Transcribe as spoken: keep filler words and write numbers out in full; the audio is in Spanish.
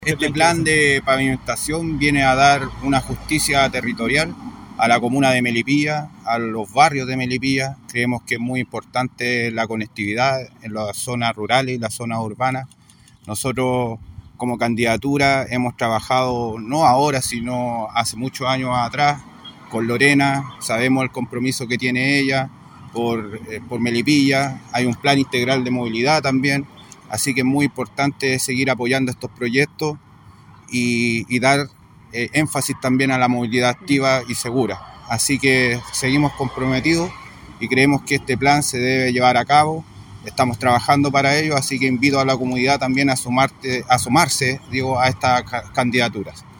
Este plan de pavimentación viene a dar una justicia territorial a la comuna de Melipilla, a los barrios de Melipilla. Creemos que es muy importante la conectividad en las zonas rurales y las zonas urbanas. Nosotros como candidatura hemos trabajado no ahora, sino hace muchos años atrás con Lorena. Sabemos el compromiso que tiene ella por, eh, por Melipilla. Hay un plan integral de movilidad también. Así que es muy importante seguir apoyando estos proyectos y, y dar eh, énfasis también a la movilidad activa y segura. Así que seguimos comprometidos y creemos que este plan se debe llevar a cabo. Estamos trabajando para ello, así que invito a la comunidad también a, sumarte, a sumarse digo, a estas candidaturas.